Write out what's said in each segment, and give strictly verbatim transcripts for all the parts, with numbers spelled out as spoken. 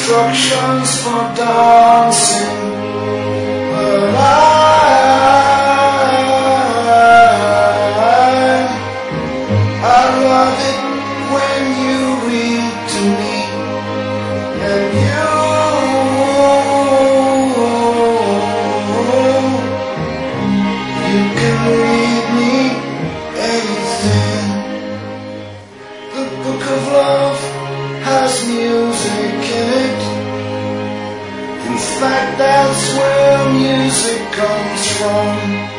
instructions for dancing, but I, I love it when you read to me, and you, you can read me anything. The book of love has music in it. In fact, that's where music comes from.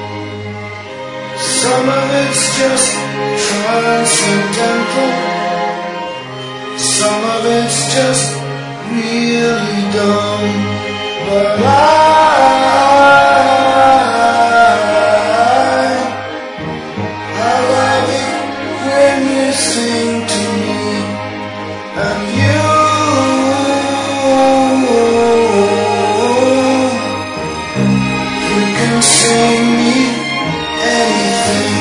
Some of it's just transcendental, some of it's just really dumb, but I, I love it when you sing to me, and you, you can sing me anything.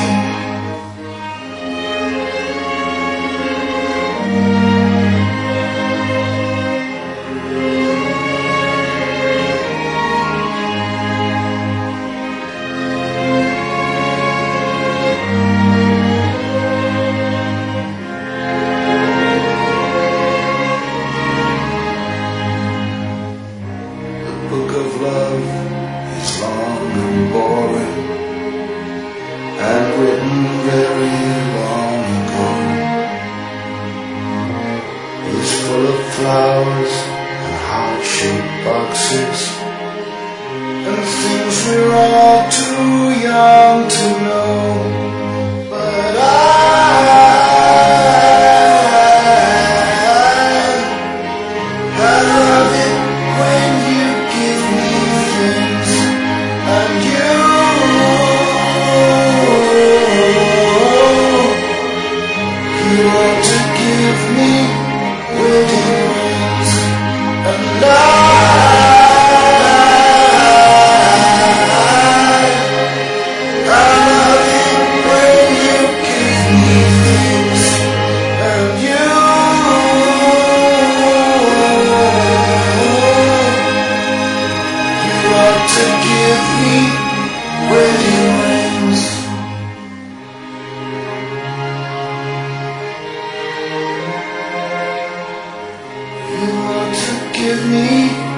The book of love is long and boring, and written very long ago. It's full of flowers and heart-shaped boxes, and things we're all too young to know. But I, I love it when you give me things, and you, you ought to give me wedding rings, and I, I love it when you give me things, and you, you ought to give me wedding rings. You ought to give me